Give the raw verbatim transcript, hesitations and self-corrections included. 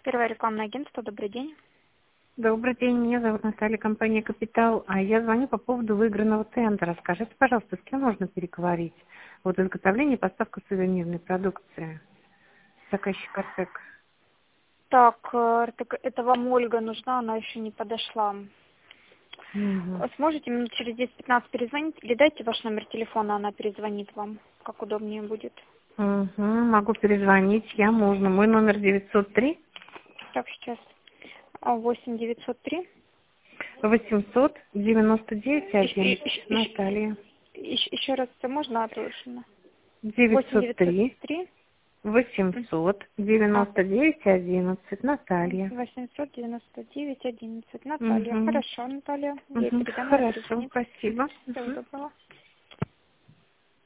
Первое рекламное агентство. Добрый день. Добрый день, меня зовут Наталья, компания «Капитал». А я звоню по поводу выигранного тендера. Скажите, пожалуйста, с кем можно переговорить? Вот изготовление и поставка сувенирной продукции. Заказчик Артек. Так, э, так это вам Ольга нужна, она еще не подошла. Угу. Сможете минут через десять-пятнадцать перезвонить? Или дайте ваш номер телефона, она перезвонит вам, как удобнее будет. Угу, могу перезвонить, я можно. Мой номер девятьсот три Так, сейчас. восемь девятьсот три. восемьсот девяносто девять Еще, одиннадцать. Наталья. еще раз, это можно отложено? восемь девятьсот девятьсот три три. восемьсот А, девяносто девять одиннадцать. Наталья. восемьсот девяносто девять одиннадцать. Наталья. Угу. Хорошо, Наталья. Я Угу. передам, она Хорошо, перезвонит. спасибо. Всего Угу. доброго.